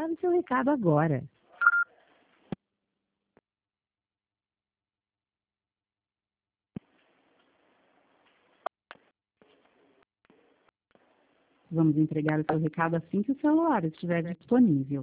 entregar o seu recado agora. Vamos entregar o seu recado assim que o celular estiver disponível.